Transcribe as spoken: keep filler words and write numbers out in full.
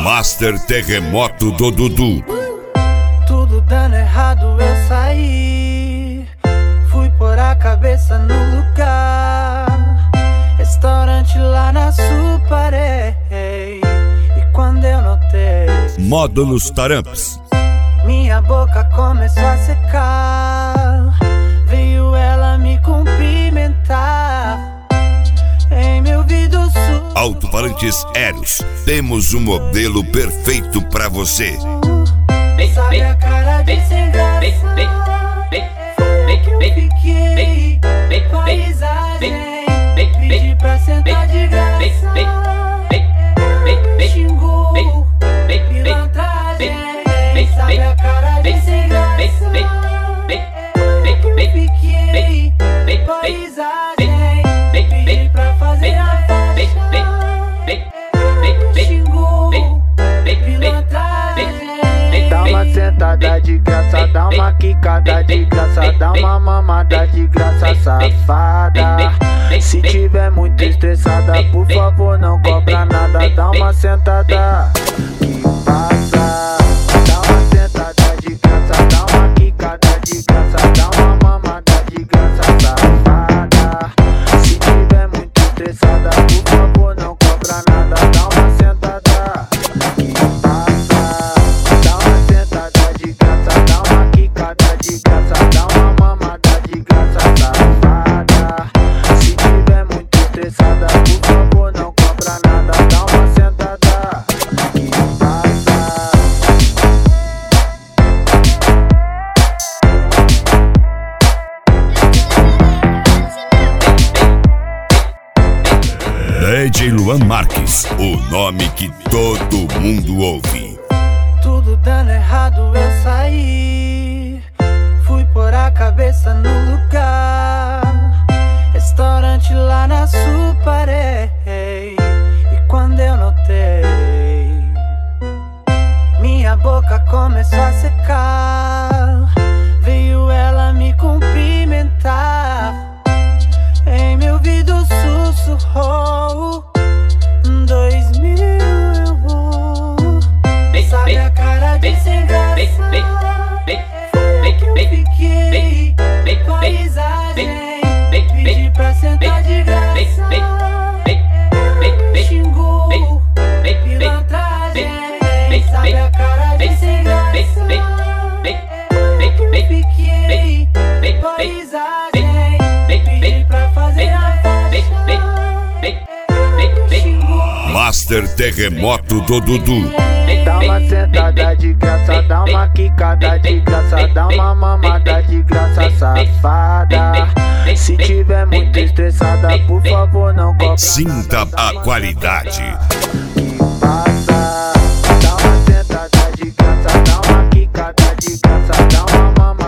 Master Terremoto do Dudu. Tudo dando errado, eu saí. Fui pôr a cabeça no lugar. Restaurante lá na Suparei. E quando eu notei, Módulos Taramps. minha boca começou a secar. Veio ela me cumprimentar. Em meu ouvido sussurrou. Alto-falantes Eros. Temos um modelo perfeito pra você. Sabe a cara de sem graça? Foi que eu fiquei com a paisagem. Pedi pra sentar de graça. Xingou pilantragem. Sabe a cara de sem graça? Foi que eu fiquei com a paisagem. Pedi pra fazer a faixa. Xingou pilantragem. Dá uma sentada de graça, dá uma quicada de graça, dá uma mamada de graça, safada. Se tiver muito estressada, por favor não cobra nada. Dá uma sentada que passa. Dá uma sentada de graça, dá uma quicada de graça, dá uma mamada de graça, safada. Se tiver muito estressada, por favor não cobra nada. Dá uma sentada que passa. Dá uma sentada de graça, dá uma quicada de graça, dá uma mamada de graça, safada. Se tiver muito estressada, por favor não cobra nada. Dá uma sentada que passa. D J Luan Marques, o nome que todo mundo ouve. Tudo dando errado, eu saí. Fui pôr a cabeça no lugar. Restaurante lá na Suparei. E quando eu notei, minha boca começou a secar. Veio ela me cumprimentar. Em meu ouvido sussurrou: dois mil eu vou. Sabe a cara de sem graça? Foi que eu fiquei com a paisagem. Pedi pra sentar de graça. Xingou pilantragem. Sabe a cara de sem graça? Foi que eu fiquei com a paisagem. Pedi pra fazer a faixa. Xingou Master Terremoto do Dudu. Dá uma sentada de graça, dá uma quicada de graça, dá uma mamada de graça, safada. Se tiver muito estressada, por favor não cobra. Sinta a qualidade. Que passa. Dá uma sentada de graça, dá uma quicada de graça, dá uma mamada